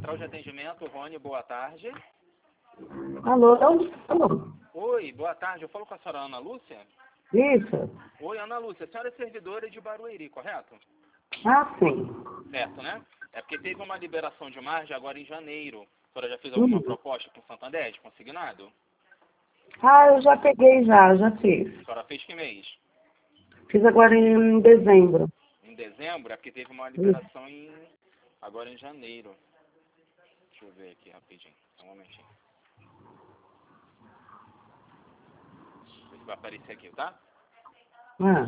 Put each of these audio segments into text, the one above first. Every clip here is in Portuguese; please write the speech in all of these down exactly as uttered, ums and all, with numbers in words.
Central de Atendimento, Rony, boa tarde. Alô? Alô? Oi, boa tarde. Eu falo com a senhora Ana Lúcia? Isso. Oi, Ana Lúcia. A senhora é servidora de Barueri, correto? Ah, sim. Certo, né? É porque teve uma liberação de margem agora em janeiro. A senhora já fez alguma Hum. proposta com o Santander, consignado? Ah, eu já peguei já, já fiz. A senhora fez que mês? Fiz agora em dezembro. Em dezembro? É porque teve uma liberação em... agora em janeiro. Deixa eu ver aqui rapidinho. Só um momentinho. Ver se vai aparecer aqui, tá? Ah.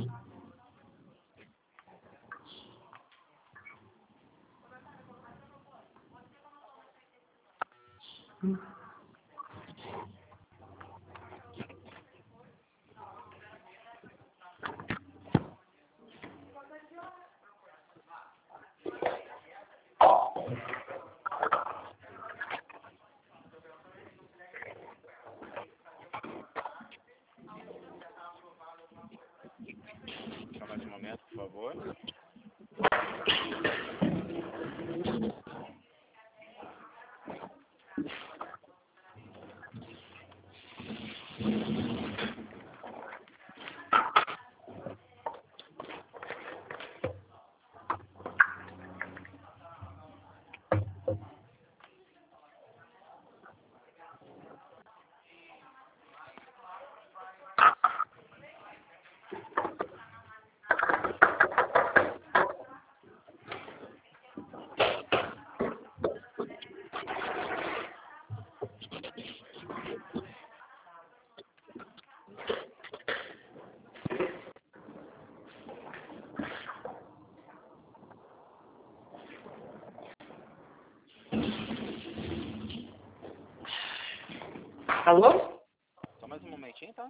Só mais um momento, por favor. Alô? Só mais um momentinho, tá?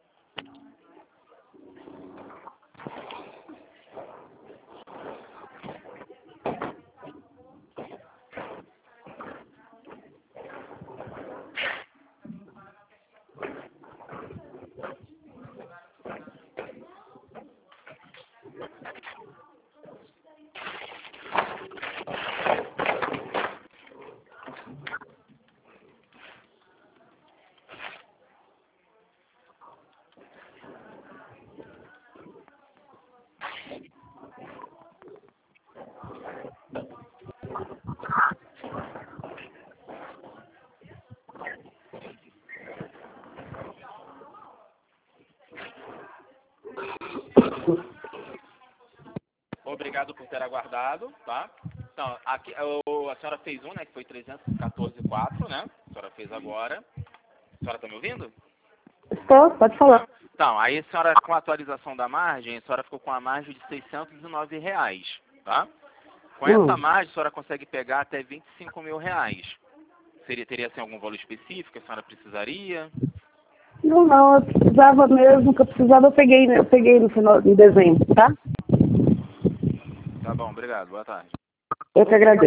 Obrigado por ter aguardado, tá? Então, aqui, o, a senhora fez um, né, que foi trezentos e quatorze vírgula quatro, né? A senhora fez agora. A senhora tá me ouvindo? Estou, pode falar. Então, aí a senhora, com a atualização da margem, a senhora ficou com a margem de seiscentos e nove reais, tá? Com essa Hum. margem, a senhora consegue pegar até vinte e cinco mil reais. Seria, teria, assim, algum valor específico que a senhora precisaria? Não, não, eu precisava mesmo, que eu precisava, eu peguei, né? Eu peguei no final de dezembro, tá? Tá bom, obrigado. Boa tarde. Eu que agradeço.